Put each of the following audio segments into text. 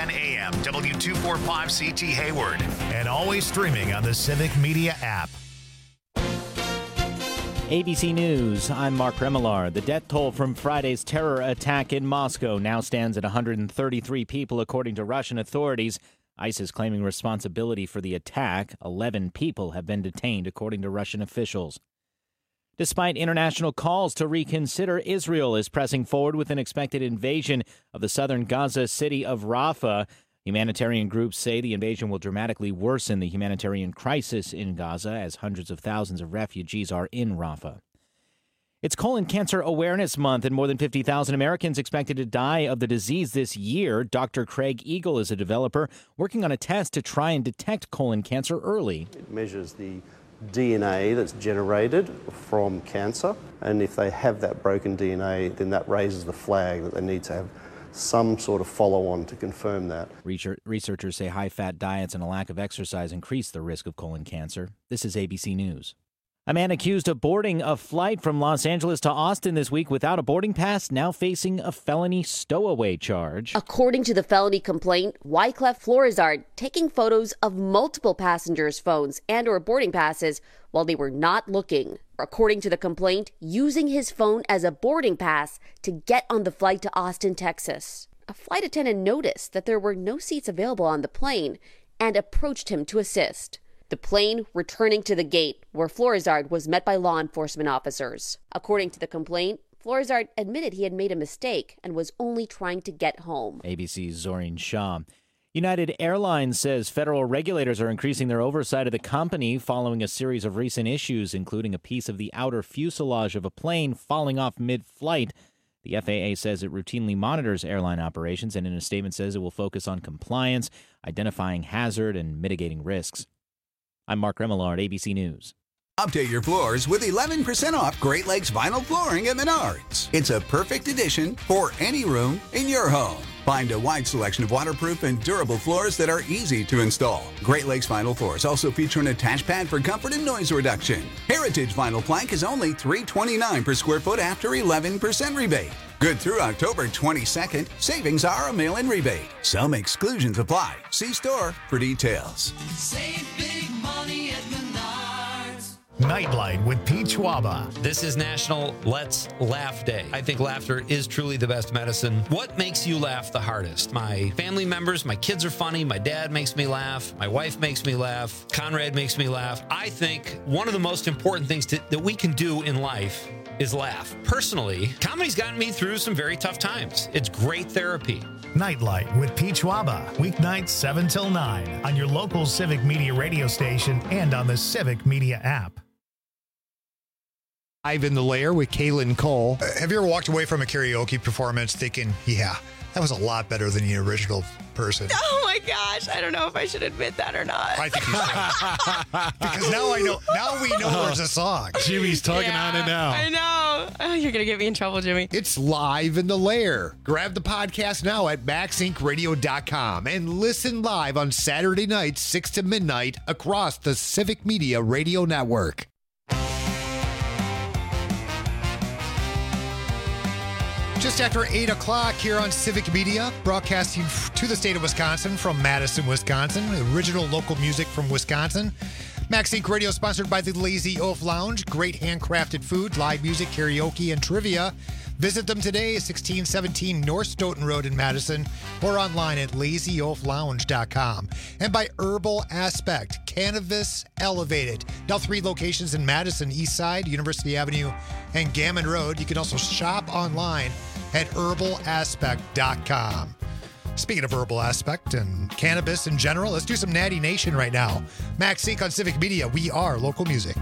610 AM, W245CT Hayward, and always streaming on the Civic Media app. ABC News, I'm Mark Remillard. The death toll from Friday's terror attack in Moscow now stands at 133 people, according to Russian authorities. ISIS claiming responsibility for the attack. 11 people have been detained, according to Russian officials. Despite international calls to reconsider, Israel is pressing forward with an expected invasion of the southern Gaza city of Rafah. Humanitarian groups say the invasion will dramatically worsen the humanitarian crisis in Gaza as hundreds of thousands of refugees are in Rafah. It's Colon Cancer Awareness Month, and more than 50,000 Americans expected to die of the disease this year. Dr. Craig Eagle is a developer working on a test to try and detect colon cancer early. It measures the DNA that's generated from cancer, and if they have that broken DNA, then that raises the flag that they need to have some sort of follow-on to confirm that. Researchers say high-fat diets and a lack of exercise increase the risk of colon cancer. This is ABC News. A man accused of boarding a flight from Los Angeles to Austin this week without a boarding pass now facing a felony stowaway charge. According to the felony complaint, Wyclef Florizard taking photos of multiple passengers' phones and or boarding passes while they were not looking. According to the complaint, using his phone as a boarding pass to get on the flight to Austin, Texas. A flight attendant noticed that there were no seats available on the plane and approached him to assist. The plane returning to the gate where Florizard was met by law enforcement officers. According to the complaint, Florizard admitted he had made a mistake and was only trying to get home. ABC's Zorin Shah. United Airlines says federal regulators are increasing their oversight of the company following a series of recent issues, including a piece of the outer fuselage of a plane falling off mid-flight. The FAA says it routinely monitors airline operations and in a statement says it will focus on compliance, identifying hazard, and mitigating risks. I'm Mark Remillard, ABC News. Update your floors with 11% off Great Lakes vinyl flooring at Menards. It's a perfect addition for any room in your home. Find a wide selection of waterproof and durable floors that are easy to install. Great Lakes vinyl floors also feature an attached pad for comfort and noise reduction. Heritage vinyl plank is only $329 per square foot after 11% rebate. Good through October 22nd. Savings are a mail-in rebate. Some exclusions apply. See store for details. Save big money at Menards. Nightlight with Pete Schwaba. This is National Let's Laugh Day. I think laughter is truly the best medicine. What makes you laugh the hardest? My family members, my kids are funny, my dad makes me laugh, my wife makes me laugh, Conrad makes me laugh. I think one of the most important things that we can do in life is laugh. Personally, comedy's gotten me through some very tough times. It's great therapy. Nightlight with Pete Schwaba. Weeknights 7 till 9 on your local Civic Media radio station and on the Civic Media app. Live in the Lair with Kaylin Cole. Have you ever walked away from a karaoke performance thinking, yeah, that was a lot better than the original person? Oh my gosh, I don't know if I should admit that or not. I think you should. Because now we know there's a song. Jimmy's tugging on it now. I know. Oh, you're going to get me in trouble, Jimmy. It's Live in the Lair. Grab the podcast now at MaxIncRadio.com and listen live on Saturday nights, 6 to midnight across the Civic Media Radio Network. Just after 8 o'clock here on Civic Media, broadcasting to the state of Wisconsin from Madison, Wisconsin. Original local music from Wisconsin. Max Inc. Radio sponsored by the Lazy Oaf Lounge. Great handcrafted food, live music, karaoke, and trivia. Visit them today, 1617 North Stoughton Road in Madison, or online at lazyoaflounge.com. And by Herbal Aspect, Cannabis Elevated. Now 3 locations in Madison, Eastside, University Avenue, and Gammon Road. You can also shop online at herbalaspect.com. Speaking of Herbal Aspect and cannabis in general, let's do some Natty Nation right now. Max Inc. on Civic Media. We are local music.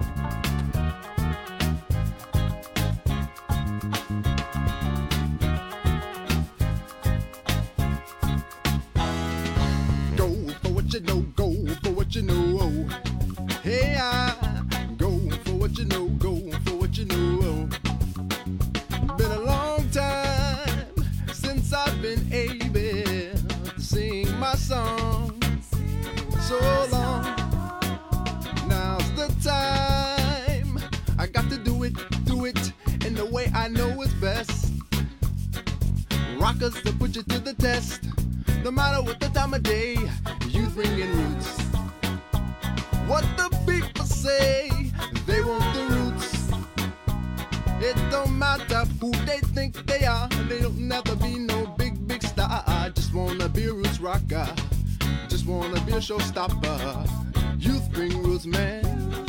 Go for what you know, go for what you know. Hey, go for what you know, go for what you know. Been a long time since I've been able to sing my song. So long, now's the time. I got to do it in the way I know is best. Rockers to put you to the test. No matter what the time of day, youth bringing roots. What the people say, they want the roots. It don't matter who they think they are. They don't have to be no big, big star. I just wanna be a roots rocker. Just wanna be a showstopper. Youth bring roots, man.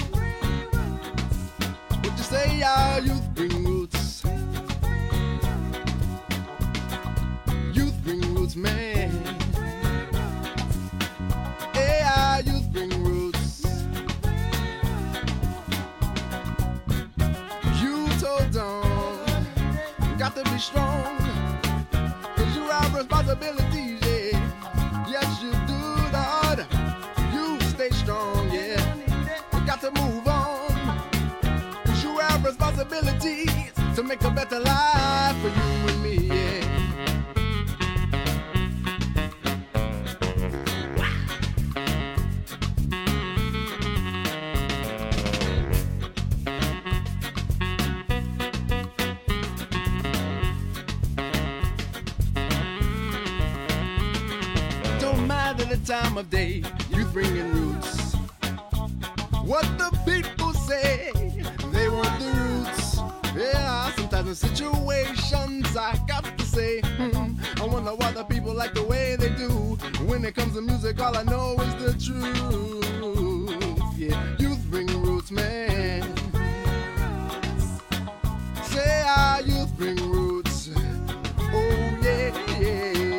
What you say, yeah, youth bring roots. Youth bring roots, man. Yeah, youth bring roots. Youth hold on, got to be strong, 'cause you have responsibilities, yeah. Yes, you do, Lord. You stay strong, yeah. You got to move on, 'cause you have responsibilities to make a better life for you and me, yeah. Time of day, youth bringing roots. What the people say, they want the roots. Yeah, sometimes in situations I got to say, I wonder why the people like the way they do. When it comes to music, all I know is the truth. Yeah, youth bring roots, man. Say our youth bring roots. Oh yeah, yeah, yeah.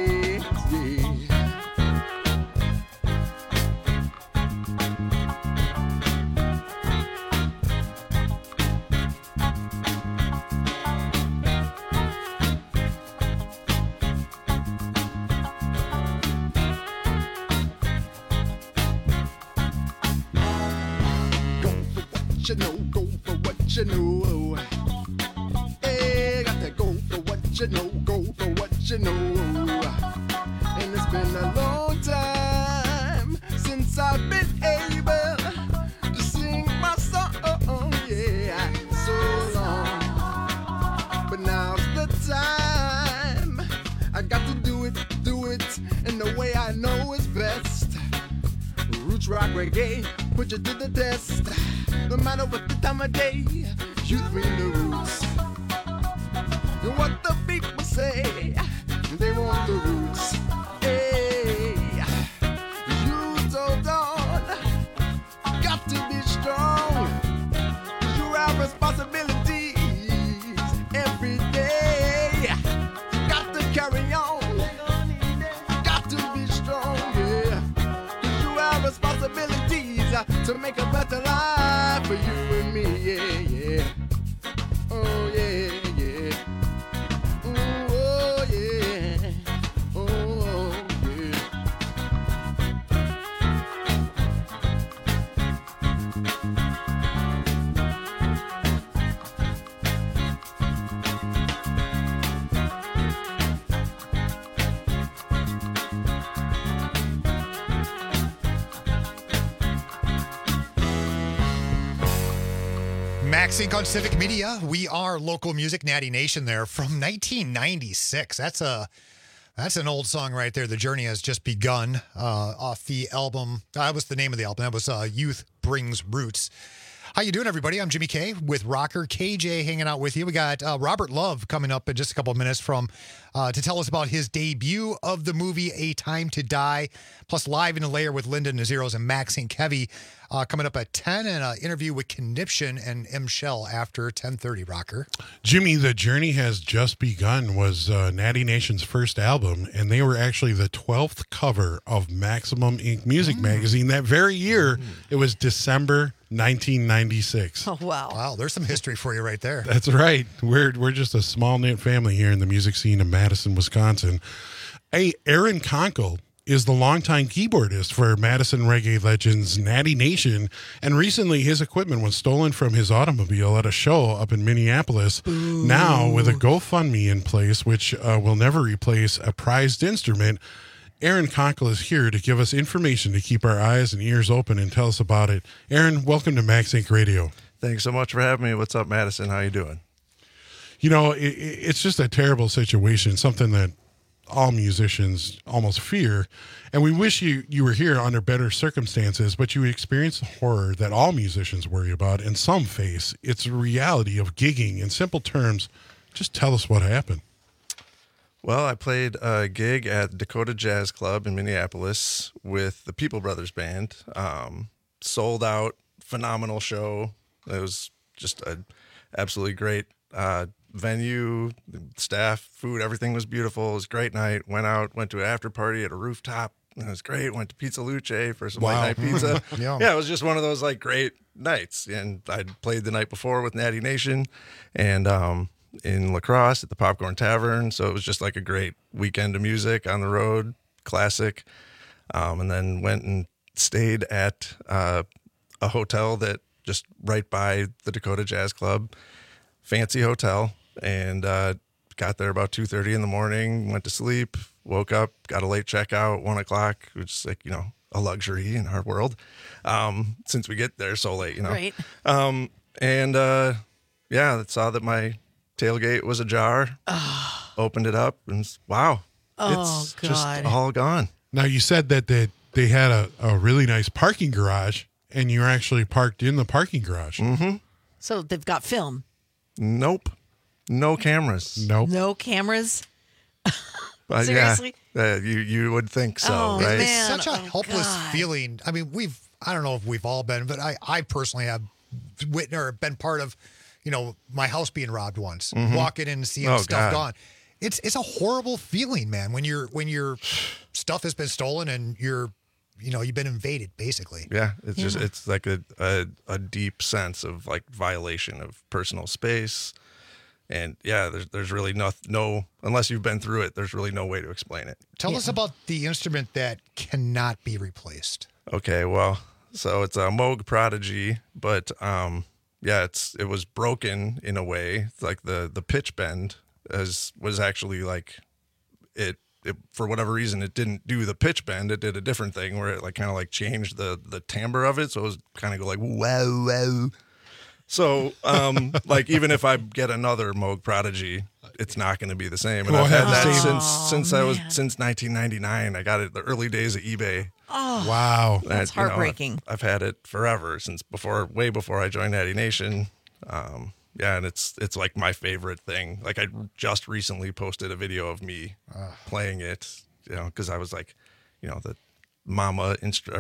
You know, go for what you know. Hey, got to go for what you know, go for what you know. And it's been a long time since I've been able to sing my song, yeah, so long. But now's the time, I got to do it in the way I know is best. Roots, rock, reggae, put you to the test. No matter what the time of day, you bring the roots. And what the people say, they want the roots. Hey, you hold on, got to be strong. You have responsibilities every day. Got to carry on, got to be strong, yeah. You have responsibilities to make a better life for you and me, yeah, yeah. Oh, yeah, yeah. Oh, yeah. Oh, yeah. Max Inc. on Civic Media. We are local music, Natty Nation there from 1996. That's an old song right there. The Journey Has Just Begun off the album. That was the name of the album. That was Youth Brings Roots. How you doing, everybody? I'm Jimmy K with Rocker KJ hanging out with you. We got Robert Love coming up in just a couple of minutes to tell us about his debut of the movie A Time to Die, plus Live in a Layer with Linda Naziros and Max Inc. Heavy coming up at 10, and an interview with Conniption and M. Shell after 10:30, Rocker. Jimmy, The Journey Has Just Begun was Natty Nation's first album, and they were actually the 12th cover of Maximum Inc. Music Magazine that very year. It was December 1996. Oh, wow. Wow, there's some history for you right there. That's right. We're just a small-knit family here in the music scene of Madison, Wisconsin. Hey, Aaron Conkle is the longtime keyboardist for Madison reggae legends Natty Nation, and recently his equipment was stolen from his automobile at a show up in Minneapolis. Ooh. Now, with a GoFundMe in place, which will never replace a prized instrument, Aaron Conkle is here to give us information to keep our eyes and ears open and tell us about it. Aaron, welcome to Max Inc. Radio. Thanks so much for having me. What's up, Madison? How you doing? You know, it's just a terrible situation, something that all musicians almost fear. And we wish you were here under better circumstances, but you experienced the horror that all musicians worry about and some face. It's a reality of gigging. In simple terms, just tell us what happened. Well, I played a gig at Dakota Jazz Club in Minneapolis with the People Brothers Band. Sold out, phenomenal show. It was just an absolutely great venue, staff, food, everything was beautiful. It was a great night. Went to an after party at a rooftop. It was great. Went to Pizza Luce for some late night pizza. Yeah, it was just one of those like great nights. And I'd played the night before with Natty Nation and in La Crosse at the Popcorn Tavern. So it was just like a great weekend of music on the road, classic. And then went and stayed at a hotel that just right by the Dakota Jazz Club, fancy hotel, and got there about 2:30 in the morning, went to sleep, woke up, got a late checkout, 1 o'clock, which is like, a luxury in our world, since we get there so late, Right. Yeah, saw that my tailgate was ajar, opened it up, and wow, it's just all gone. Now, you said that they had a really nice parking garage, and you were actually parked in the parking garage. Mm-hmm. So they've got film. Nope. No cameras. Nope. No cameras. Seriously? Yeah, you would think so, right? It's such a helpless feeling. I mean, I don't know if we've all been, but I personally have witnessed or been part of, my house being robbed once, walking in and seeing stuff gone. It's a horrible feeling, man, when your stuff has been stolen and you've been invaded, basically. Yeah, it's like a deep sense of like violation of personal space. And yeah, there's really no, unless you've been through it, there's really no way to explain it. Tell us about the instrument that cannot be replaced. Okay, well, so it's a Moog Prodigy, but it was broken in a way. It's like the pitch bend was actually like it for whatever reason it didn't do the pitch bend. It did a different thing where it like kind of like changed the timbre of it, so it was kind of go like wow wow. So, like, even if I get another Moog Prodigy, it's not going to be the same. And I've had that since 1999. I got it the early days of eBay. Oh, wow, that's heartbreaking. I've had it forever, since way before I joined Natty Nation. And it's like my favorite thing. Like, I just recently posted a video of me playing it, because I was like, the Mama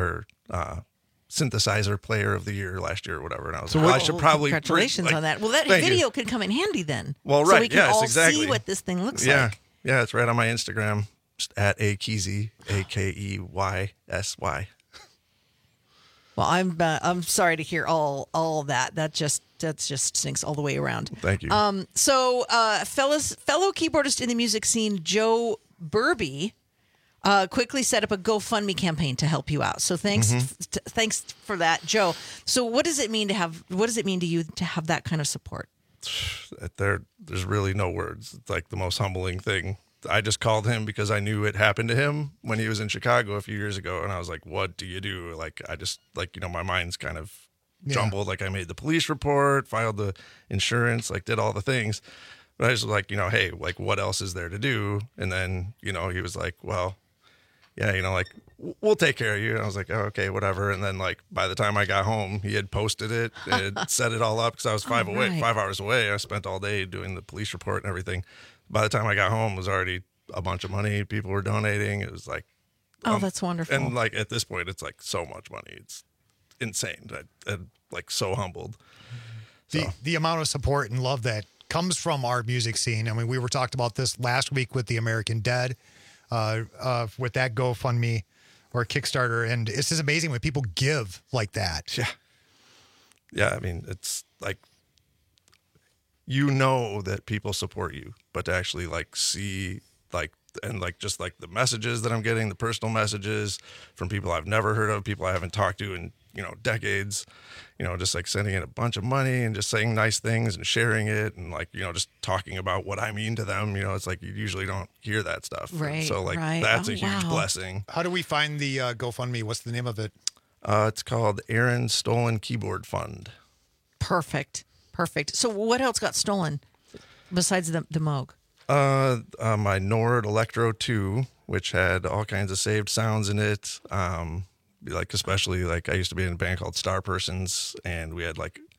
synthesizer player of the year last year or whatever, and I was I should probably congratulations on that. Well, that video could come in handy then. Well, so right, we can all exactly. see what this thing looks like. Yeah, it's right on my Instagram, just at Akeysy, AKEYSY. Well, I'm sorry to hear all that. That just stinks all the way around. Thank you. So fellow keyboardist in the music scene, Joe Burby, quickly set up a GoFundMe campaign to help you out. So thanks for that, Joe. So what does it mean to you to have that kind of support? There's really no words. It's like the most humbling thing. I just called him because I knew it happened to him when he was in Chicago a few years ago, and I was like, "What do you do?" Like, I just my mind's kind of jumbled. Like, I made the police report, filed the insurance, like did all the things, but I was like, hey, like, what else is there to do? And then he was like, well, yeah, like, we'll take care of you. And I was like, oh, okay, whatever. And then, like, by the time I got home, he had posted it and set it all up, because I was 5 hours away. I spent all day doing the police report and everything. By the time I got home, it was already a bunch of money. People were donating. It was like, that's wonderful. And like, at this point, it's like so much money. It's insane. I'm like so humbled. The amount of support and love that comes from our music scene. I mean, we talked about this last week with the American Dead, with that GoFundMe or Kickstarter, and it's just amazing when people give like that. Yeah. I mean, it's like, that people support you, but to actually like see like, and like just like the messages that I'm getting, the personal messages from people I've never heard of, people I haven't talked to in decades, just like sending in a bunch of money and just saying nice things and sharing it, and like just talking about what I mean to them. It's like you usually don't hear that stuff, right? So like that's a huge blessing. How do we find the GoFundMe? What's the name of it? It's called Aaron Stolen Keyboard Fund. Perfect. So what else got stolen besides the Moog? My Nord Electro 2, which had all kinds of saved sounds in it. Like especially like I used to be in a band called Star Persons, and we had like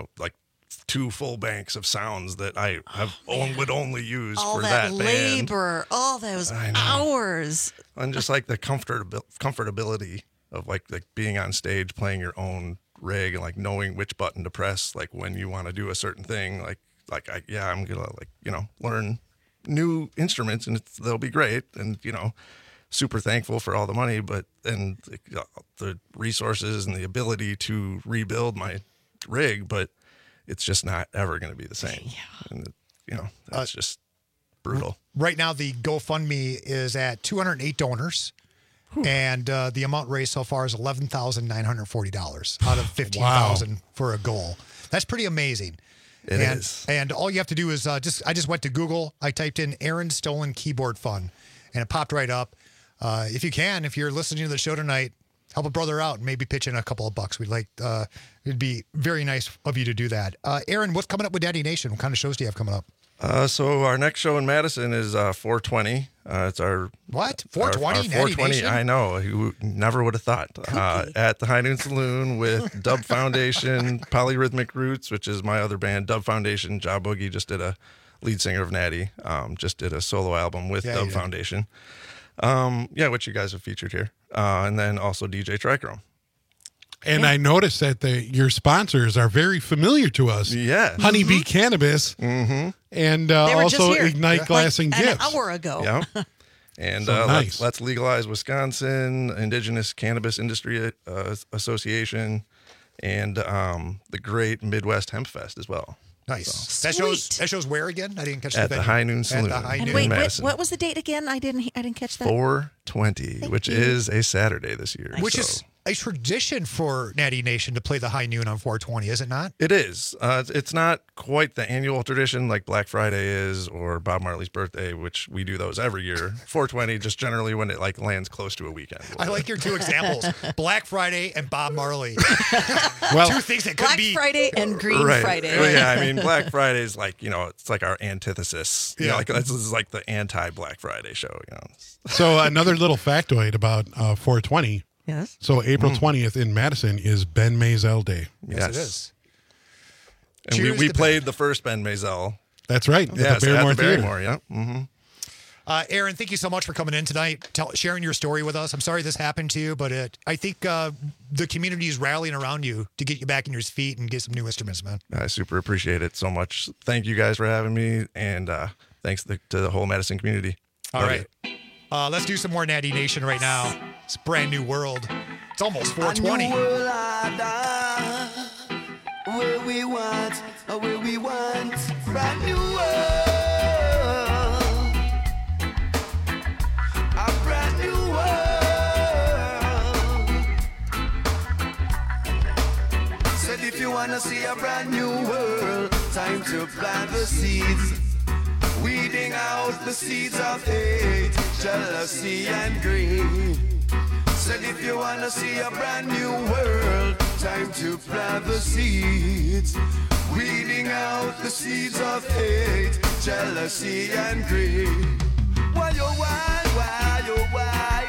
2 full banks of sounds that I would only use all for that that labor, band. all those hours, And just like the comfortability of like being on stage playing your own rig and like knowing which button to press like when you want to do a certain thing. I'm gonna learn new instruments and they'll be great, and super thankful for all the money, but and the resources and the ability to rebuild my rig, but it's just not ever going to be the same. Yeah. And that's just brutal. Right now, the GoFundMe is at 208 donors, and the amount raised so far is $11,940 out of $15,000 for a goal. That's pretty amazing. It is. And all you have to do is I just went to Google. I typed in Aaron Stolen Keyboard Fund, and it popped right up. If you're listening to the show tonight, help a brother out and maybe pitch in a couple of bucks. It'd be very nice of you to do that. Aaron, what's coming up with Daddy Nation? What kind of shows do you have coming up? So our next show in Madison is 420. It's our 420? Our 420. I know. You never would have thought. At the High Noon Saloon with Dub Foundation, Polyrhythmic Roots, which is my other band. Dub Foundation. Ja Boogie just did a lead singer of Natty. Just did a solo album with Dub Foundation. Which you guys have featured here. And then also DJ Trichrome. And I noticed that your sponsors are very familiar to us. Yeah. Honeybee Cannabis. Mm-hmm. And also Ignite Glass and Gifts. An hour ago. Yeah. And nice. Let's Legalize Wisconsin, Indigenous Cannabis Industry Association, and the Great Midwest Hemp Fest as well. Nice. So. That shows where again? I didn't catch at the High Noon Saloon. At the High Noon. And wait, Madison. what was the date again? I didn't catch that. 420, which is a Saturday this year. Which is a tradition for Natty Nation to play the High Noon on 420, is it not? It is. It's not quite the annual tradition like Black Friday is or Bob Marley's birthday, which we do those every year. 420 just generally when it like lands close to a weekend. I like your 2 examples: Black Friday and Bob Marley. Well, 2 things that could Black be Friday and Green Friday. Well, yeah, I mean Black Friday is like it's like our antithesis. This is like the anti-Black Friday show. So another little factoid about 420. Yes. So April 20th in Madison is Ben Maisel Day. Yes, it is. And we played the first Ben Maisel. That's right. At the Barrymore Theater. Yeah. Mm-hmm. Aaron, thank you so much for coming in tonight, sharing your story with us. I'm sorry this happened to you, but I think the community is rallying around you to get you back in your feet and get some new instruments, man. I super appreciate it so much. Thank you guys for having me, and thanks to the whole Madison community. All right. Let's do some more Natty Nation right now. It's Brand New World. It's almost 420. Where we want, brand new world. A brand new world. Said if you wanna see a brand new world, time to plant the seeds. Weeding out the seeds of hate, jealousy and greed. Said if you wanna see a brand new world, time to plant the seeds. Weeding out the seeds of hate, jealousy and greed. Why oh why oh why?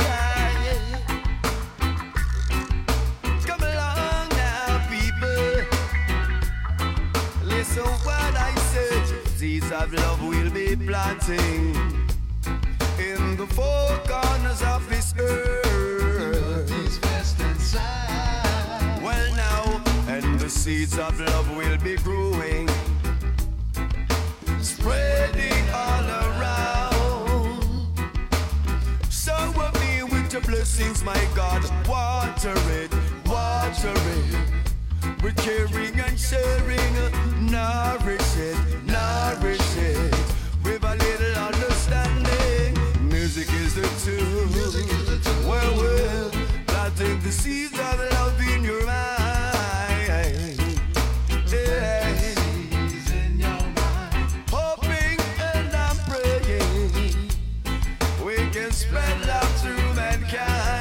Come along now, people. Listen what I said. Seeds of love we'll be planting in the 4 corners of this earth. Well now, and the seeds of love will be growing, spreading all around. Shower me with your blessings, my God. Water it, water it. We're caring and sharing, nourish it, nourish it. With a little understanding, music is the tool. Well, planting the seeds of love in your mind. Yeah. Hoping and I'm praying we can spread love through mankind.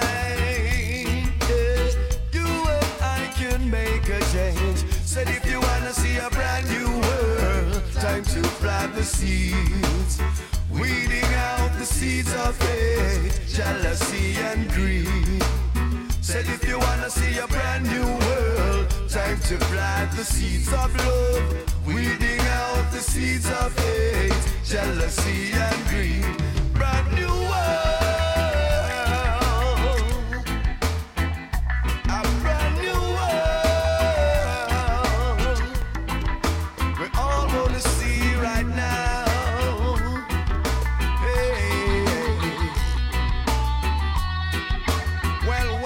Make a change. Said if you wanna see a brand new world, time to plant the seeds. weeding out the seeds of hate, jealousy and greed. Said if you wanna see a brand new world, time to plant the seeds of love, weeding out the seeds of hate, jealousy and greed. Brand new world, a brand new world, we're all gonna see right now. Hey, well,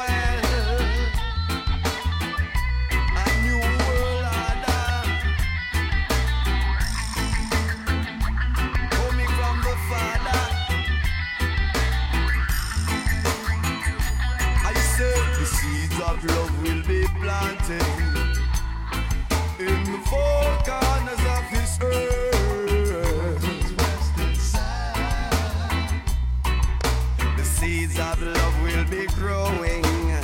a new world order coming from the Father. I said the seeds of love will be planted in the four corners of this earth. The seeds of love will be growing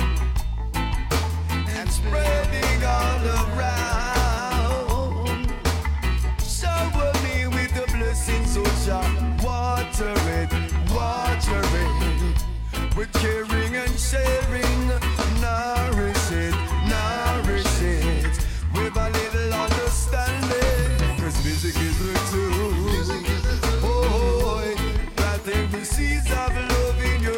and spreading all around. Shower me with the blessings, so shall water it, with caring and sharing. Nourish it, with a little understanding. 'Cause music is the tool. Oh, planting the seeds of love in your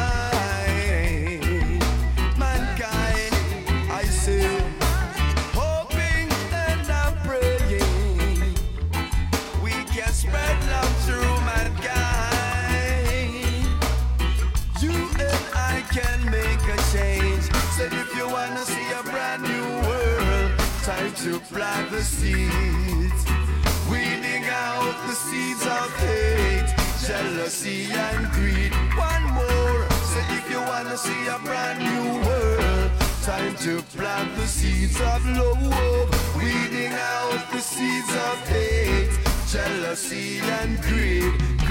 mind. Mankind, I say, hoping and I'm praying we can spread love through mankind. You and I can make a change. Said if you wanna see a brand new world, time to plant the seeds, weeding out the seeds of hate, jealousy and greed. One more. Said if you wanna see a brand new world, time to plant the seeds of love, weeding out the seeds of hate, jealousy and greed.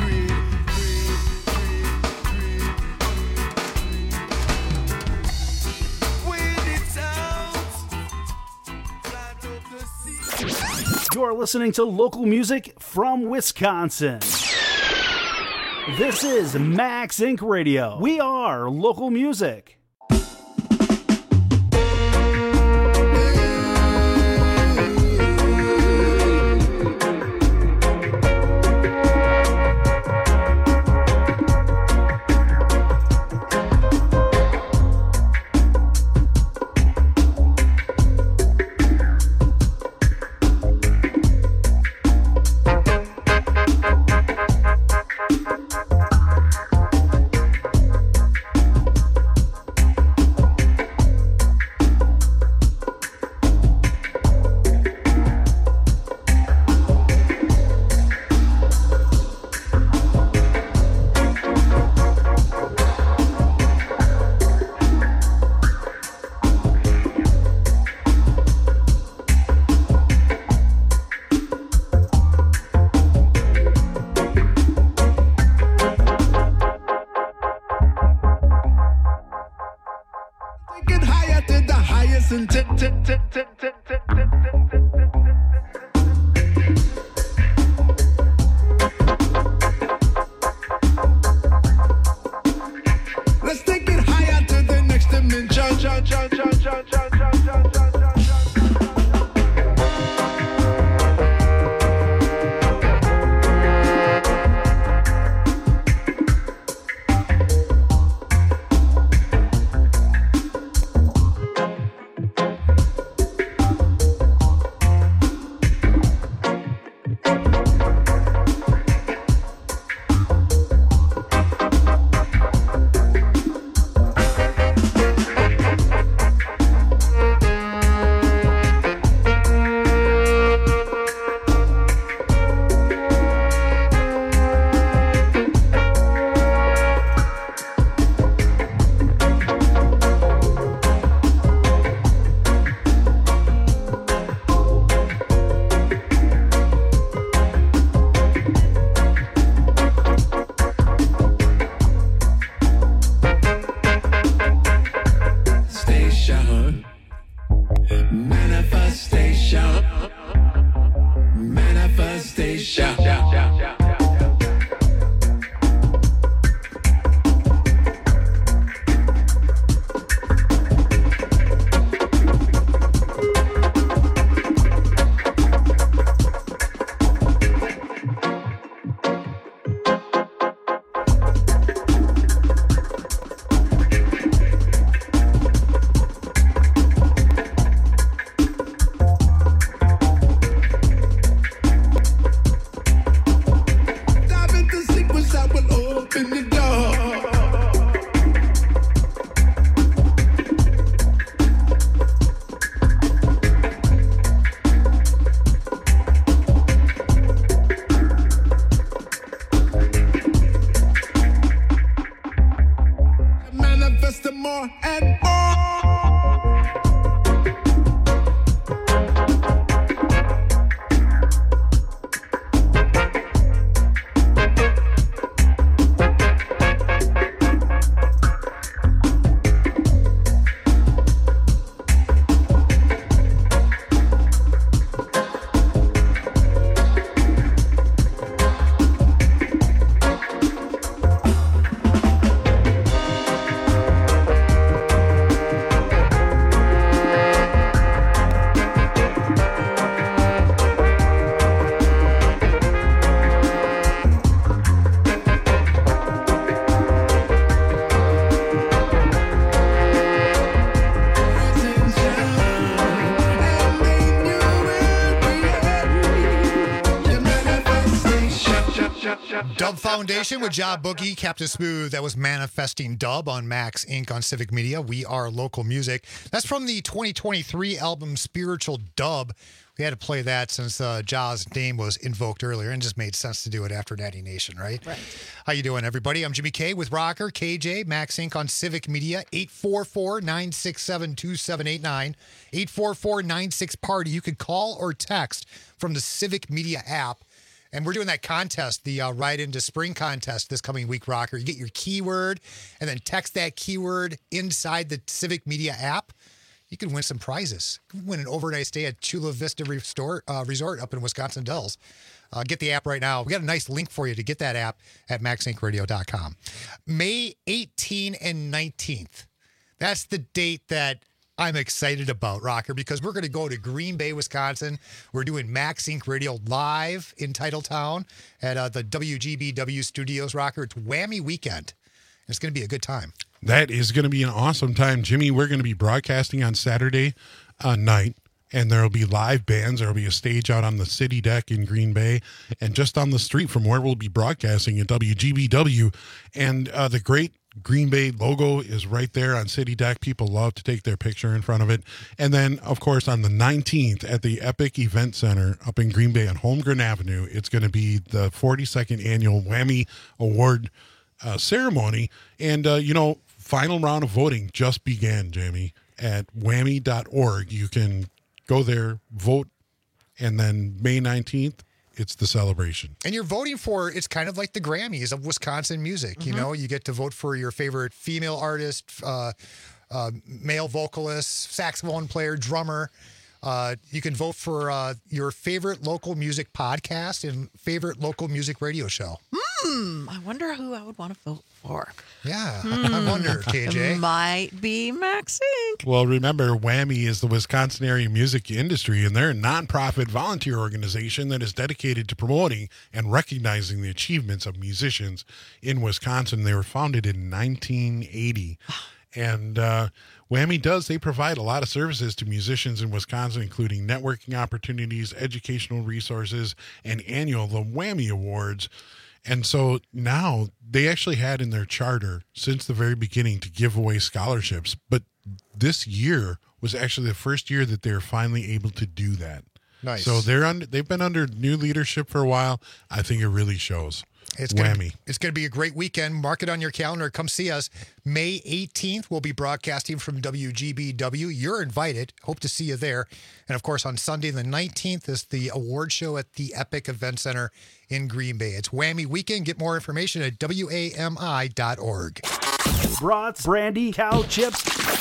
Weed it out, plant up the seeds. You're listening to local music from Wisconsin. This is Max Inc. Radio. We are local music. less to more and more. Dub Foundation with Job Boogie, Captain Smooth. That was Manifesting Dub on Max Inc. on Civic Media. We are local music. That's from the 2023 album Spiritual Dub. We had to play that since Ja's name was invoked earlier, and it just made sense to do it after Natty Nation, right? Right. How you doing, everybody? I'm Jimmy K with Rocker, KJ, Max Inc. on Civic Media, 844-967-2789, 844-96-PARTY. You could call or text from the Civic Media app. And we're doing that contest, the Ride Into Spring contest this coming week, Rocker. You get your keyword and then text that keyword inside the Civic Media app. You can win some prizes. You can win an overnight stay at Chula Vista Resort up in Wisconsin Dells. Get the app right now. We got a nice link for you to get that app at maxincradio.com. May 18 and 19th. That's the date that I'm excited about, Rocker, because we're going to go to Green Bay, Wisconsin. We're doing Max Inc. Radio live in Titletown at the WGBW Studios, Rocker. It's Whammy Weekend. It's going to be a good time. That is going to be an awesome time. Jimmy, we're going to be broadcasting on Saturday night, and there will be live bands. There will be a stage out on the city deck in Green Bay, and just on the street from where we'll be broadcasting at WGBW. And the great Green Bay logo is right there on City Deck. People love to take their picture in front of it. And then, of course, on the 19th at the Epic Event Center up in Green Bay on Holmgren Avenue, it's going to be the 42nd annual Whammy Award ceremony. And, final round of voting just began, Jamie, at whammy.org. You can go there, vote, and then May 19th, it's the celebration. And you're voting for, it's kind of like the Grammys of Wisconsin music. Mm-hmm. You know, you get to vote for your favorite female artist, male vocalist, saxophone player, drummer. You can vote for your favorite local music podcast and favorite local music radio show. I wonder who I would want to vote for. Yeah, I wonder, KJ. Might be Max Inc. Well, remember, Whammy is the Wisconsin area music industry, and they're a nonprofit volunteer organization that is dedicated to promoting and recognizing the achievements of musicians in Wisconsin. They were founded in 1980. And Whammy they provide a lot of services to musicians in Wisconsin, including networking opportunities, educational resources, and annual the Whammy Awards. And so now they actually had in their charter since the very beginning to give away scholarships. But this year was actually the first year that they're finally able to do that. Nice. So they've been under new leadership for a while. I think it really shows. It's Whammy. It's going to be a great weekend. Mark it on your calendar. Come see us. May 18th, we'll be broadcasting from WGBW. You're invited. Hope to see you there. And, of course, on Sunday the 19th is the award show at the Epic Event Center in Green Bay. It's Whammy Weekend. Get more information at WAMI.org. Brats, brandy, cow chips,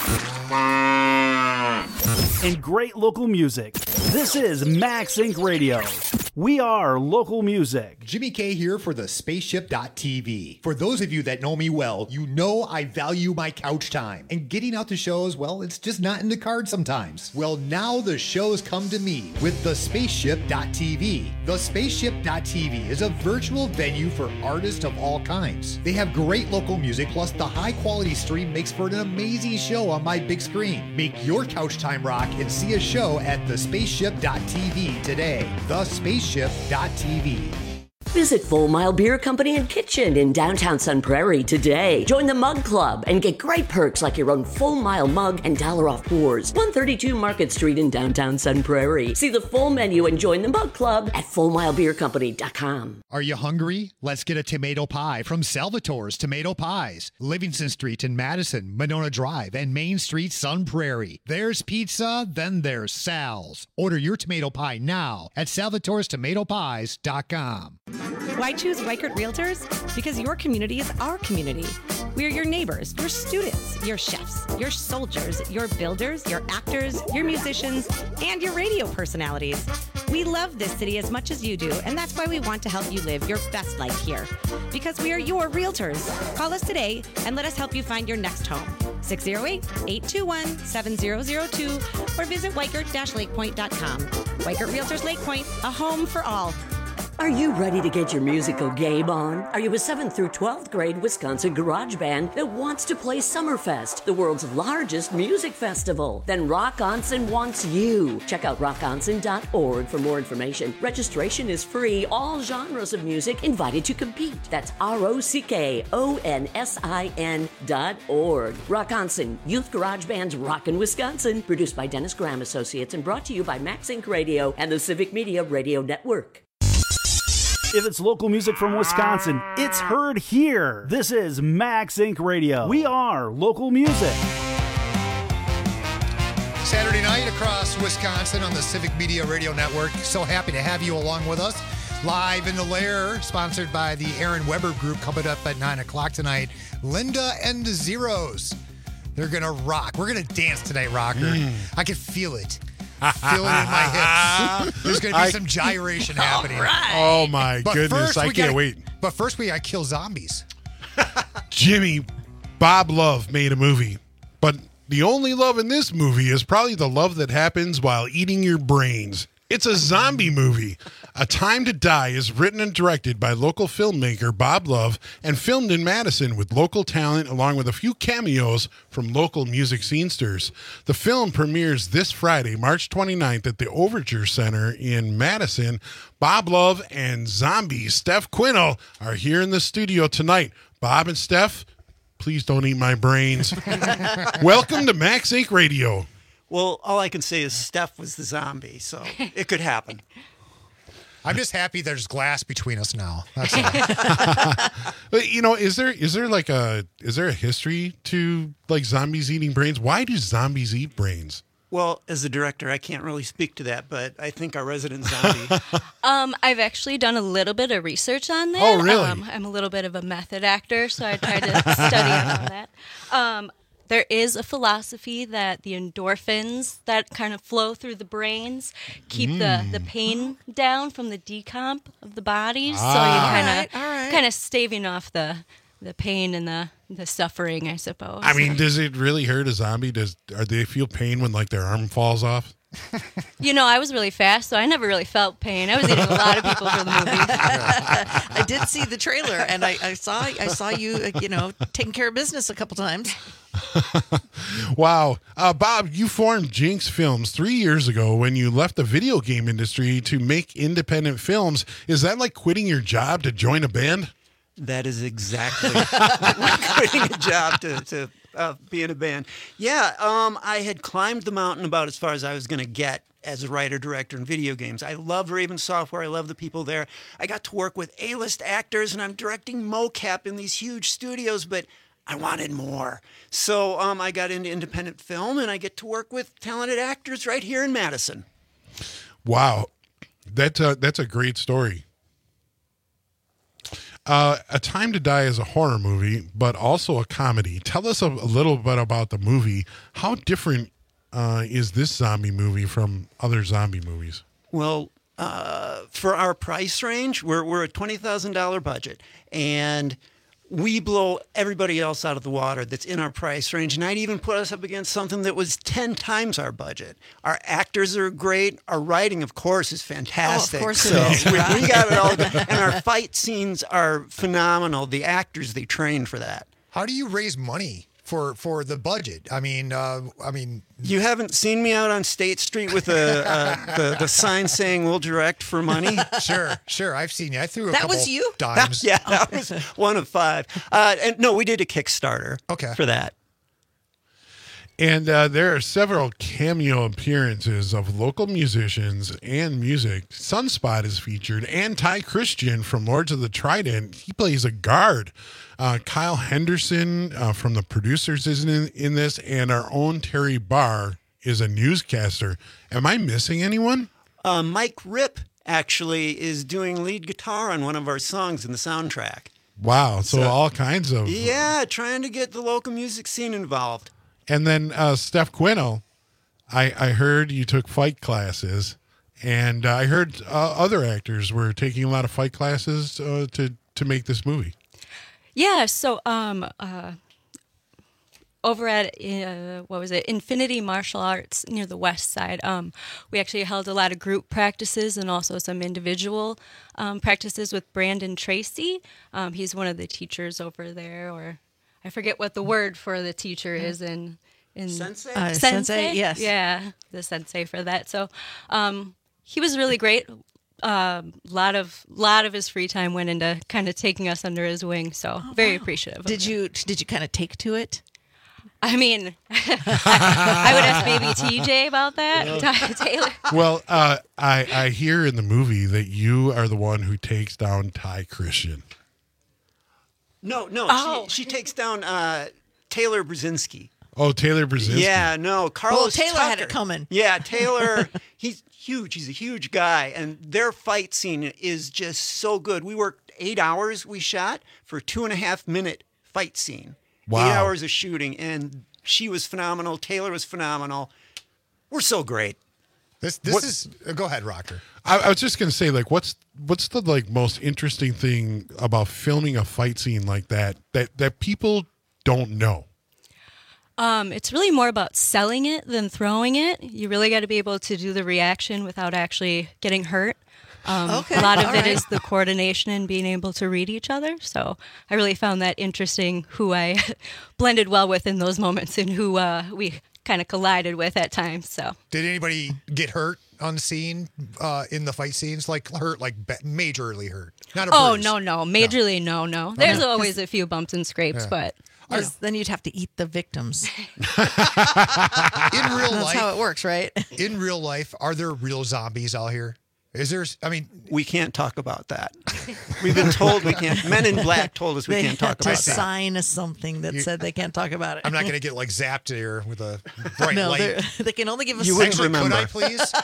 and great local music. This is Max Inc. Radio. We are local music. Jimmy K here for the Spaceship.tv. For those of you that know me well, you know I value my couch time. And getting out to shows, well, it's just not in the cards sometimes. Well, now the shows come to me with the Spaceship.tv. The Spaceship.tv is a virtual venue for artists of all kinds. They have great local music, plus the high-quality stream makes for an amazing show on my big screen. Make your couch time rock and see a show at the Spaceship.tv today. The Spaceship.tv. Visit Full Mile Beer Company and Kitchen in downtown Sun Prairie today. Join the Mug Club and get great perks like your own Full Mile mug and $1 off pours. 132 Market Street in downtown Sun Prairie. See the full menu and join the Mug Club at FullMileBeerCompany.com. Are you hungry? Let's get a tomato pie from Salvatore's Tomato Pies. Livingston Street in Madison, Monona Drive, and Main Street, Sun Prairie. There's pizza, then there's Sal's. Order your tomato pie now at salvatorestomatopies.com. Why choose Weichert Realtors? Because your community is our community. We're your neighbors, your students, your chefs, your soldiers, your builders, your actors, your musicians, and your radio personalities. We love this city as much as you do, and that's why we want to help you live your best life here. Because we are your realtors. Call us today and let us help you find your next home. 608-821-7002 or visit Weichert-LakePoint.com. Weichert Realtors Lake Point, a home for all. Are you ready to get your musical game on? Are you a 7th through 12th grade Wisconsin garage band that wants to play Summerfest, the world's largest music festival? Then Rock Onsen wants you. Check out rockonsen.org for more information. Registration is free. All genres of music invited to compete. That's ROCKONSIN.org. Rock Onsen, Youth Garage Band's Rockin' Wisconsin. Produced by Dennis Graham Associates and brought to you by Max Inc. Radio and the Civic Media Radio Network. If it's local music from Wisconsin, it's heard here. This is Max Inc. Radio. We are local music. Saturday night across Wisconsin on the Civic Media Radio Network. So happy to have you along with us. Live in the Lair, sponsored by the Aaron Weber Group, coming up at 9 o'clock tonight. Linda and the Zeros. They're going to rock. We're going to dance tonight, Rocker. I can feel it. Feel it in my hips. There's going to be some gyration happening. Right. Oh, my goodness. I can't wait. But first, we got to kill zombies. Jimmy, Bob Love made a movie. But the only love in this movie is probably the love that happens while eating your brains. It's a zombie movie. A Time to Die is written and directed by local filmmaker Bob Love and filmed in Madison with local talent along with a few cameos from local music scenesters. The film premieres this Friday, March 29th at the Overture Center in Madison. Bob Love and zombie Steph Quinnell are here in the studio tonight. Bob and Steph, please don't eat my brains. Welcome to Max Inc. Radio. Well, all I can say is Steph was the zombie, so it could happen. I'm just happy there's glass between us now. That's all. But, you know, is there a history to like zombies eating brains? Why do zombies eat brains? Well, as a director, I can't really speak to that, but I think our resident zombie. I've actually done a little bit of research on that. Oh, really? I'm a little bit of a method actor, so I tried to study on that. There is a philosophy that the endorphins that kind of flow through the brains keep the pain down from the decomp of the body. So you kind of staving off the pain and the suffering, I suppose. I mean, does it really hurt a zombie? Or they feel pain when like their arm falls off? You know, I was really fast, so I never really felt pain. I was eating a lot of people for the movie. I did see the trailer, and I saw you, taking care of business a couple times. Wow. Bob, you formed Jinx Films 3 years ago when you left the video game industry to make independent films. Is that like quitting your job to join a band? That is exactly like quitting a job to be in a band. Yeah, I had climbed the mountain about as far as I was going to get as a writer, director in video games. I love Raven Software. I love the people there. I got to work with A-list actors, and I'm directing mocap in these huge studios, but I wanted more. So I got into independent film, and I get to work with talented actors right here in Madison. Wow. That's a great story. A Time to Die is a horror movie, but also a comedy. Tell us a little bit about the movie. How different is this zombie movie from other zombie movies? Well, for our price range, we're a $20,000 budget, and we blow everybody else out of the water that's in our price range. And I'd even put us up against something that was 10 times our budget. Our actors are great. Our writing, of course, is fantastic. Oh, of course so it is. we got it all. And our fight scenes are phenomenal. The actors, they trained for that. How do you raise money for the budget. I mean, You haven't seen me out on State Street with the sign saying "We'll direct for money." Sure. I've seen you. I threw a That couple was you? dimes. Yeah, that was one of 5. And no, we did a Kickstarter. For that. And there are several cameo appearances of local musicians and music. Sunspot is featured, and Ty Christian from Lords of the Trident. He plays a guard. Kyle Henderson from the producers is in this, and our own Terry Barr is a newscaster. Am I missing anyone? Mike Ripp actually is doing lead guitar on one of our songs in the soundtrack. Wow, so all kinds of... Yeah, trying to get the local music scene involved. And then Steph Quino, I heard you took fight classes, and I heard other actors were taking a lot of fight classes to make this movie. Yeah, so over at Infinity Martial Arts near the West Side, we actually held a lot of group practices and also some individual practices with Brandon Tracy. He's one of the teachers over there, or I forget what the word for the teacher is in Sensei? Sensei, yes. Yeah, the sensei for that. So he was really great. Lot of his free time went into kind of taking us under his wing. So very appreciative. Did you kind of take to it? I mean, I would ask maybe TJ about that. Taylor. Well, I hear in the movie that you are the one who takes down Ty Christian. No, she takes down Taylor Brzezinski. Oh, Taylor Brzezinski. Yeah, no, Carlos Taylor Tucker. had it coming. Yeah, Taylor, he's huge. He's a huge guy, and their fight scene is just so good. We worked 8 hours. We shot for 2.5-minute fight scene. Wow. 8 hours of shooting, and she was phenomenal. Taylor was phenomenal. We're so great. This is. Go ahead, Rocker. I was just gonna say, like, what's the most interesting thing about filming a fight scene like that people don't know? It's really more about selling it than throwing it. You really got to be able to do the reaction without actually getting hurt. A lot of it is the coordination and being able to read each other. So I really found that interesting, who I blended well with in those moments and who we kind of collided with at times. So did anybody get hurt on scene in the fight scenes? Like hurt, like majorly hurt? Not a bruise. No, majorly no. There's always a few bumps and scrapes, but. Then you'd have to eat the victims. In real life, that's how it works, right? In real life, are there real zombies out here? Is there? I mean, we can't talk about that. We've been told we can't. Men in Black told us we can't talk about that. They sign something that said they can't talk about it. I'm not going to get like zapped here with a bright light. They can only give us. You wouldn't remember. Could I please?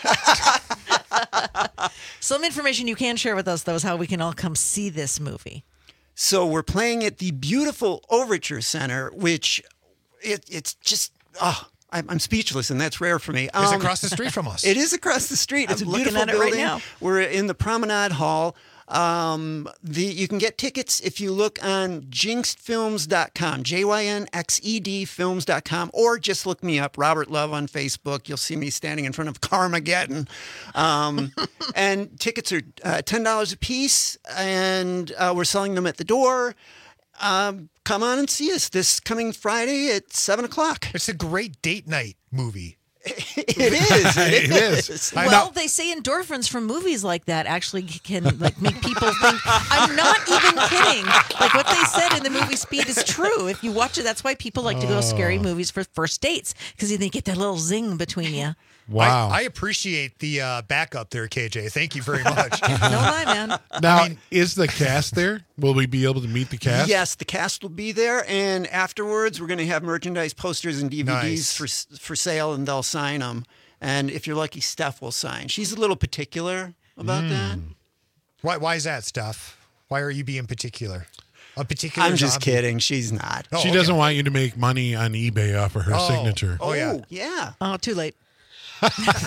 Some information you can share with us, though, is how we can all come see this movie. So we're playing at the beautiful Overture Center, which it's just, I'm speechless, and that's rare for me. It's across the street from us. It is across the street. It's I'm a looking beautiful at it right building. now. We're in the Promenade Hall. You can get tickets if you look on jinxedfilms.com, JYNXED films.com, or just look me up, Robert Love on Facebook. You'll see me standing in front of Carmageddon. And tickets are $10 a piece, and we're selling them at the door. Come on and see us this coming Friday at 7 o'clock. It's a great date night movie. It is. It is. Well, they say endorphins from movies like that actually can like make people think. I'm not even kidding. Like what they said in the movie Speed is true. If you watch it, that's why people like to go to scary movies for first dates, because they get that little zing between you. Wow. I appreciate the backup there, KJ. Thank you very much. No lie, man. Now, is the cast there? Will we be able to meet the cast? Yes, the cast will be there, and afterwards we're going to have merchandise, posters, and DVDs for sale, and they'll sign them. And if you're lucky, Steph will sign. She's a little particular about that. Why is that, Steph? Why are you being particular? A particular I'm just zombie? kidding. She's not. She doesn't want you to make money on eBay off of her signature. Oh, yeah. Oh, too late. It's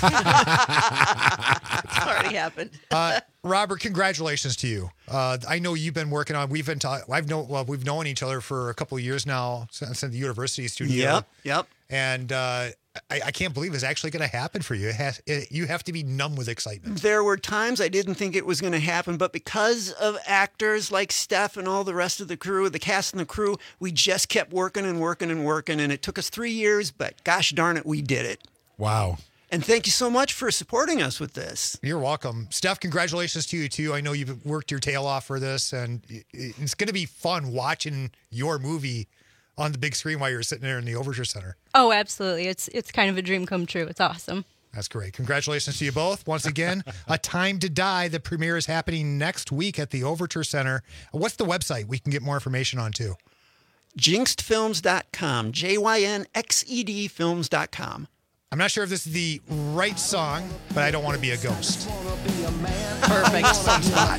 already happened. Robert, congratulations to you. I know you've been working on. We've known each other for a couple of years now since the university studio. Yep. And I can't believe it's actually going to happen for you. You have to be numb with excitement. There were times I didn't think it was going to happen, but because of actors like Steph and all the rest of the crew, the cast and the crew, we just kept working and working and working, and it took us 3 years, but gosh darn it, we did it. Wow. And thank you so much for supporting us with this. You're welcome. Steph, congratulations to you, too. I know you've worked your tail off for this, and it's going to be fun watching your movie on the big screen while you're sitting there in the Overture Center. Oh, absolutely. It's kind of a dream come true. It's awesome. That's great. Congratulations to you both. Once again, A Time to Die. The premiere is happening next week at the Overture Center. What's the website we can get more information on, too? Jinxedfilms.com. JYNXED films.com. I'm not sure if this is the right song, but I don't want to be a ghost. Perfect. Song spot.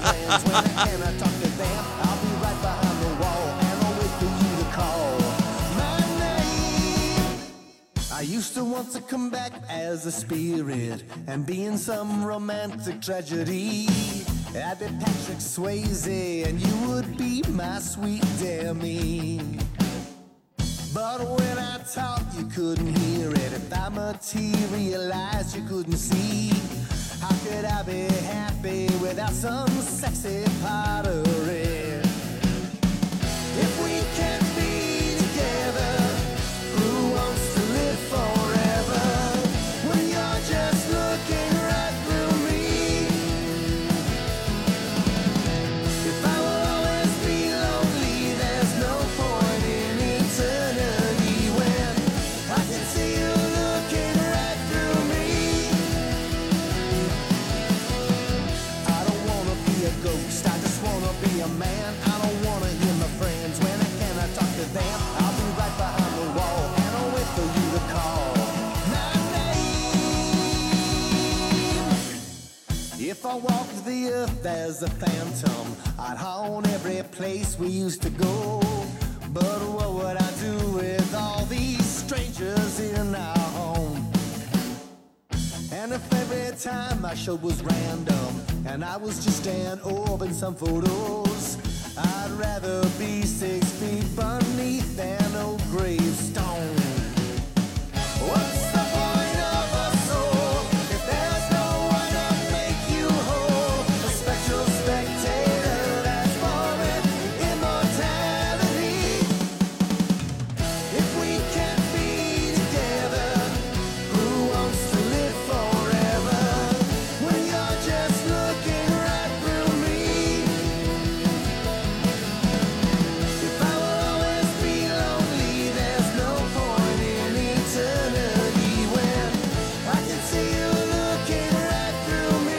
I used to want to come back as a spirit and be in some romantic tragedy. I'd be Patrick Swayze and you would be my sweet Demi. But when I talk, you couldn't hear it. If I materialized, you couldn't see. How could I be happy without some sexy pottery? If we can't be together, who wants to live forever? When you're just looking right through me. If I will always be lonely, there's no point in eternity when I can see you looking right through me. I don't wanna be a ghost, I just wanna be a man. I don't wanna hear my friends when I cannot talk to them. I'll be right behind the wall and I'll wait for you to call my name. If I walked the earth as a phantom, I'd haunt every place we used to go. But what would I do with all these strangers in our home? And if every time I showed was random and I was just an orb in some photos, I'd rather be 6 feet beneath an old gravestone. What's the point of a soul if there's no one to make you whole? A spectral spectator that's foreign immortality. If we can't be together, who wants to live forever? When you're just looking right through me. If I will always be lonely, there's no point in eternity when I can see you looking right through me.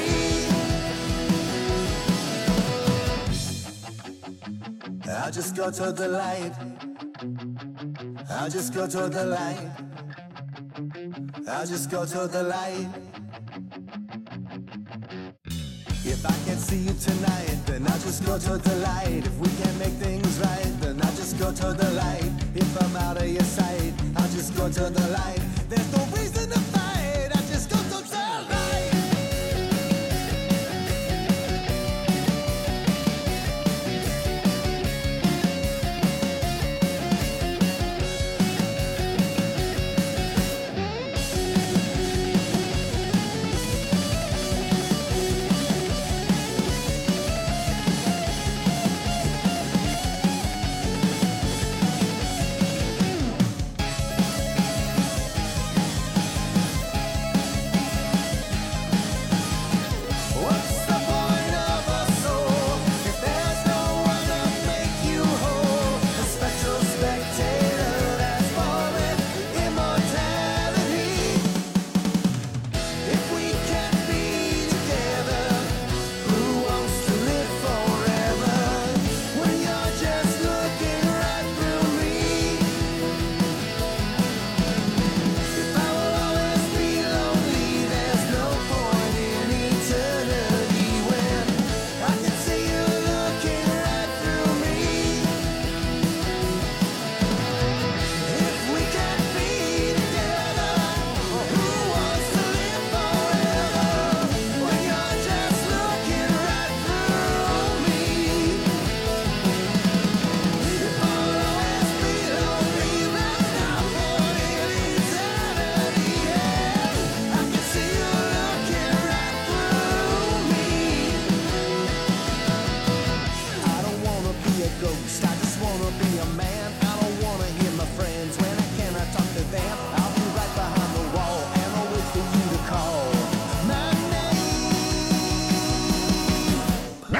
I'll just go to the light. I'll just go to the light. I'll just go to the light. If I can't see you tonight, then I'll just go to the light. If we can't make things right, then I'll just go to the light. If I'm out of your sight, I'll just go to the light. There's no reason to fight, I'll just go to the light.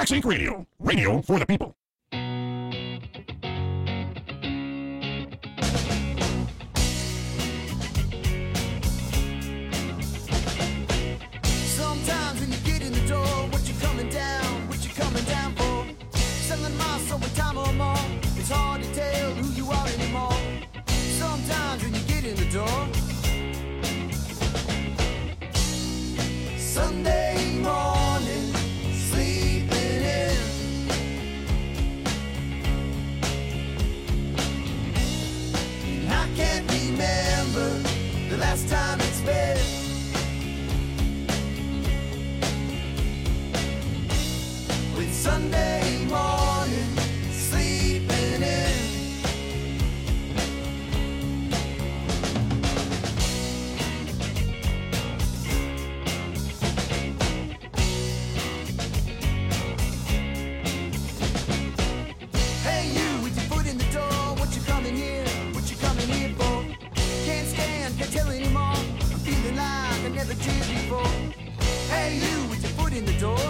Max Inc. Radio. Radio for the people. Sometimes when you get in the door, what you coming down for? 7 miles, so time or more, it's hard to tell who you are anymore. Sometimes when you get in the door, Sunday morning, sleeping in. And I can't remember the last time it's been. With Sunday morning, sleeping in. Hey you, with your foot in the door, what you coming here for? Can't stand, can't tell anymore, I'm feeling like I never did before. Hey you, with your foot in the door,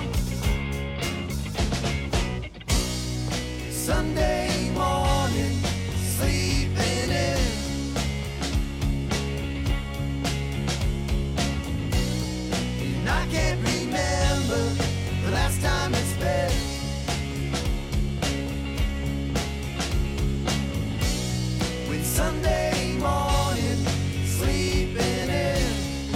Sunday morning, sleeping in. And I can't remember the last time it's been. With Sunday morning, sleeping in.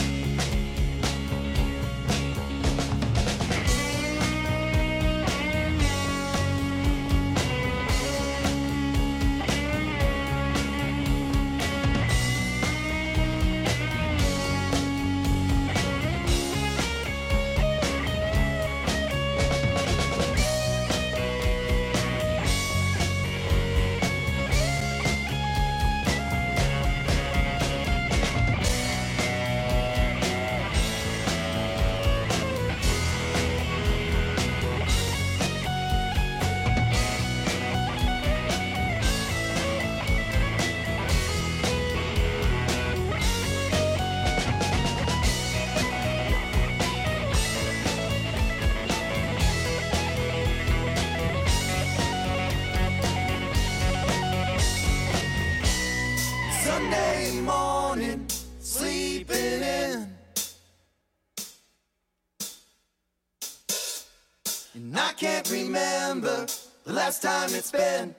Sunday morning, sleeping in. And I can't remember the last time it's been.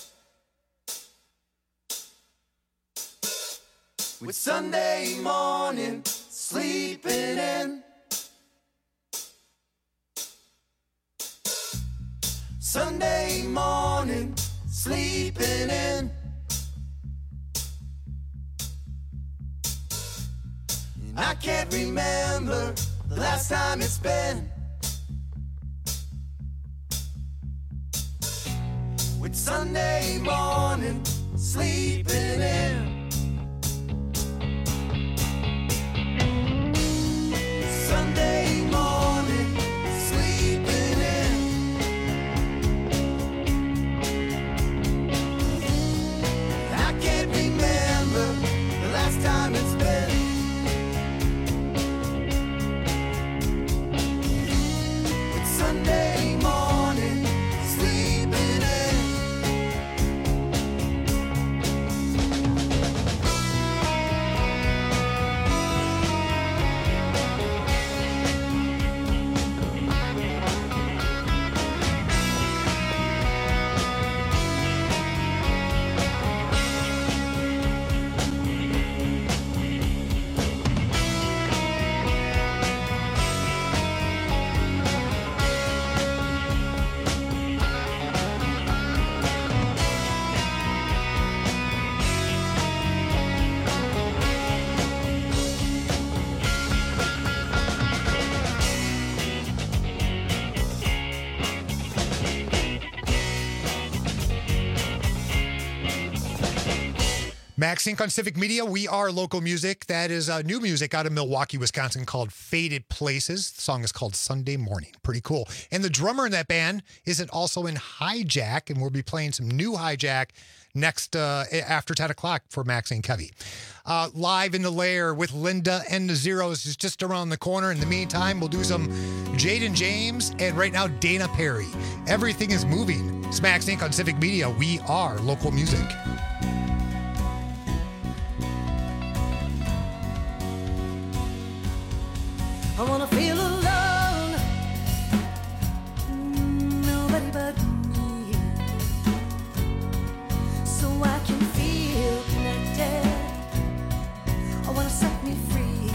With Sunday morning, sleeping in. Sunday morning, sleeping in. And I can't remember the last time it's been. With Sunday morning, sleeping in. Sunday morning, sleeping in. I can't remember the last time it's been. With Sunday morning, sleeping in. Max Inc. on Civic Media. We are local music. That is new music out of Milwaukee, Wisconsin called Faded Places. The song is called Sunday Morning. Pretty cool. And the drummer in that band isn't also in Hijack, and we'll be playing some new Hijack next after 10 o'clock for Max and Kevy. Live in the Lair with Linda and the Zeros is just around the corner. In the meantime, we'll do some Jaden James and right now Dana Perry. Everything is moving. It's Max Inc. on Civic Media. We are local music. I wanna feel alone, nobody but me, so I can feel connected. I wanna set me free.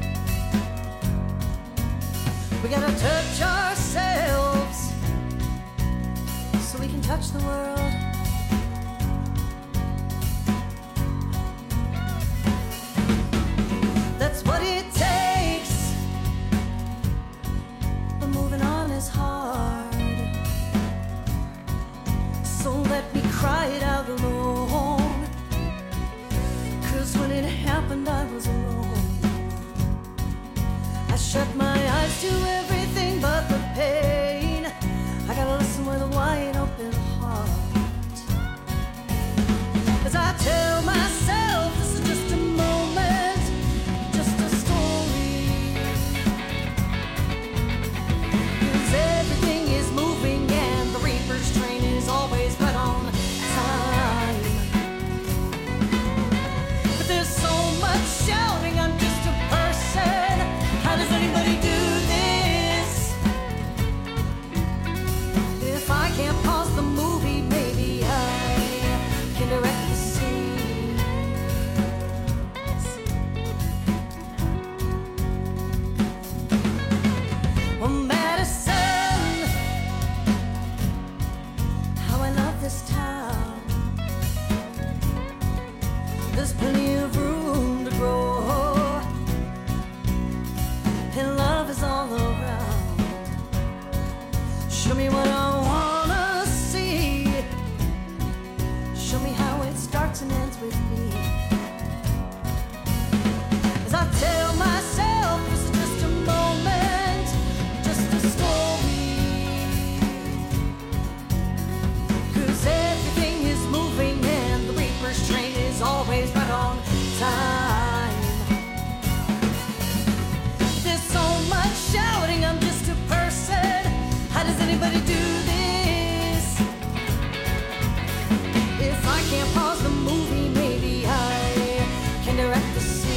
We gotta touch ourselves so we can touch the world. That's what it takes. But moving on is hard. So let me cry it out alone. 'Cause when it happened I was alone. I shut my eyes to everything but the pain. I gotta listen with a wide open heart. 'Cause I tell myself this is just a moment, just a story. 'Cause everything is moving and the Reaper's train is always right on time. But there's so much shouting, I'm just a person. How does anybody do this? If I can't pause the movie, maybe I can direct the scene. Well, Madison, how I love this town. There's plenty of room to grow, and love is all around. Show me what I wanna see. Show me how it starts and ends with me. As I tell myself this is just a moment, just a story. 'Cause everything is moving and the Reaper's train is always right on time. There's so much shouting, I'm just a person. How does anybody do this? If I can't pause the movie, maybe I can direct the scene.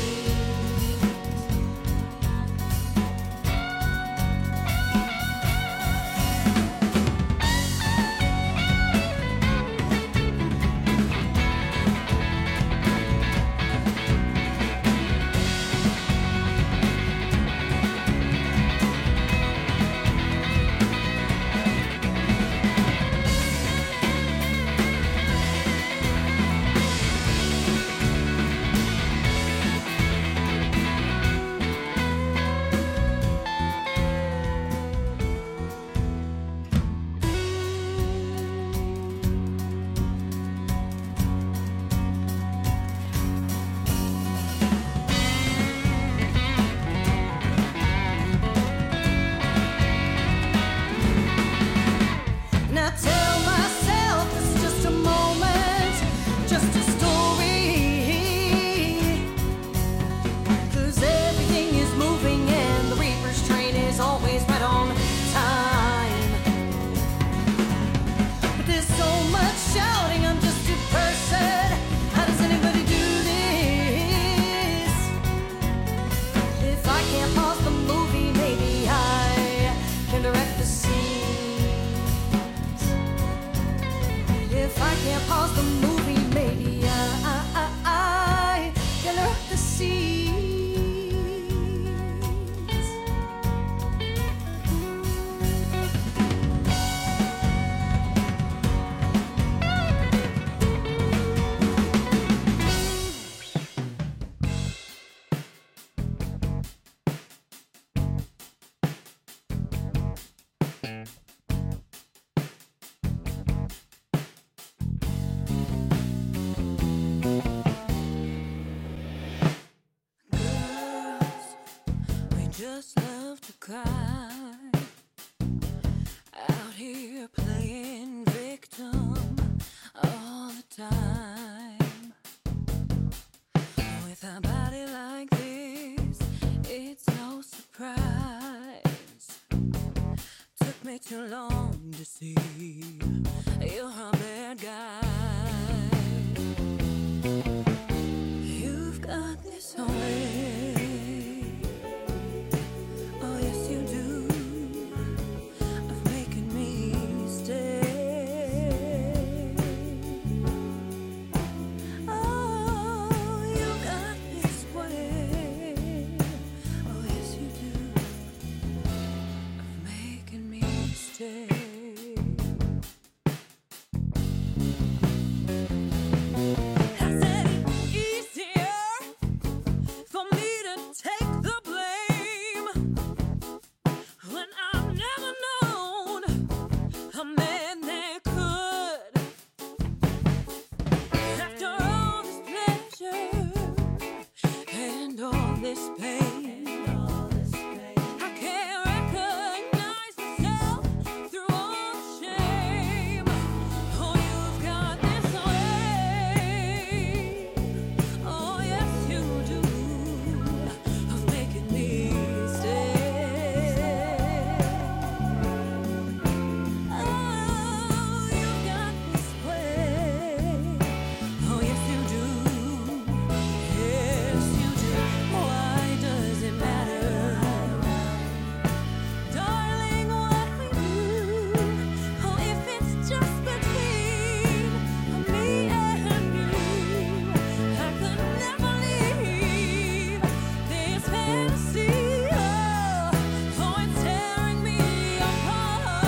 Now tell myself this is just a moment, just a story. 'Cause everything is moving and the Reaper's train is always right on time. But there's so much shouting, I'm just a person. How does anybody do this? If I can't pause the movie, maybe I can direct the scene. If I can't pause the movie, maybe I can direct the scenes. Just love to cry out here playing victim all the With a body like this, it's no surprise. Took me too long to see you're a bad guy. You've got this way, oh yes you do, of making me stay. Oh, you got this way, oh yes you do, of making me stay. I said it's easier for me to take the blame when I've never known a man that could. After all this pleasure and all this pain, I can't recognize myself through all the shame. Oh, you've got this way, oh yes you do, of making me stay. Oh, you've got this way, oh yes you do, yes you do. Why does it matter, darling, what we do? Oh, if it's just between me and you, I could never leave this fantasy. Oh, it's tearing me apart.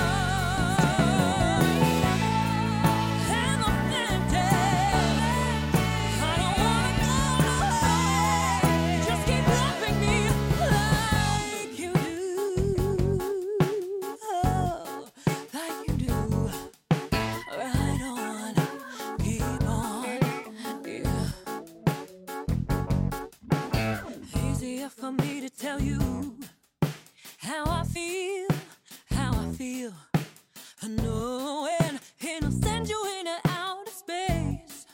And I'm tempted, I don't wanna go away. Just keep loving me like you do. Oh, like you do. Right on, keep on, yeah. Easier for me to tell you how I feel, knowing it'll send you into outer space.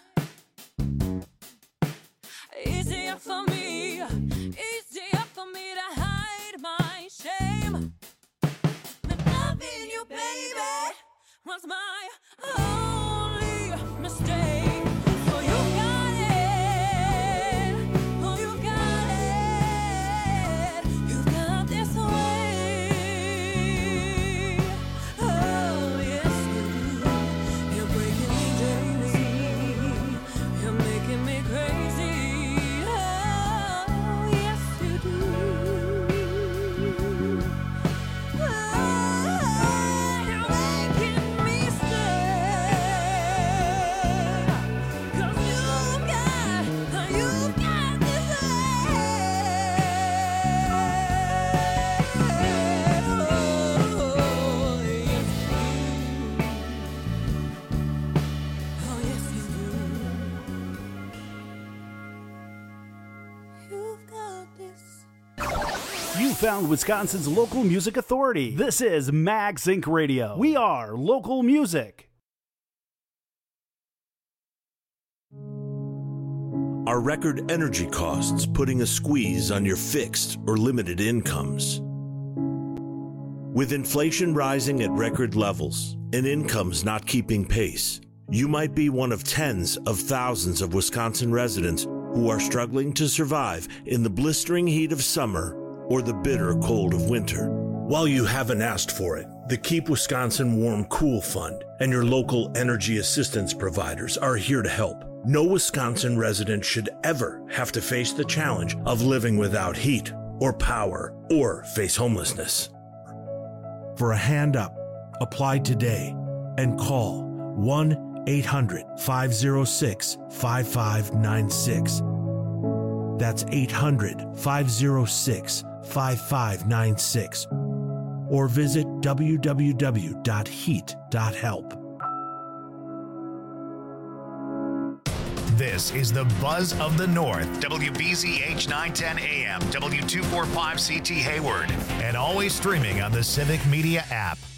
Easier for me to hide my shame. But loving you, baby, was my only mistake. Oh, you got it. Oh, you got it. You've got this way. Oh, yes, you do. You're breaking me daily. You're making me crazy. Oh, yes, you do. Oh, you're making me stay. 'Cause you've got this oh, yes, you do. You've got this. You found Wisconsin's local music authority. This is Max Inc. Radio. We are local music. Are record energy costs putting a squeeze on your fixed or limited incomes? With inflation rising at record levels and incomes not keeping pace, you might be one of tens of thousands of Wisconsin residents who are struggling to survive in the blistering heat of summer or the bitter cold of winter. While you haven't asked for it, the Keep Wisconsin Warm Cool Fund and your local energy assistance providers are here to help. No Wisconsin resident should ever have to face the challenge of living without heat or power or face homelessness. For a hand up, apply today and call 1-800-506-5596. That's 800-506-5596. Or visit www.heat.help. This is the Buzz of the North, WBZH 910 AM, W245CT Hayward, and always streaming on the Civic Media app.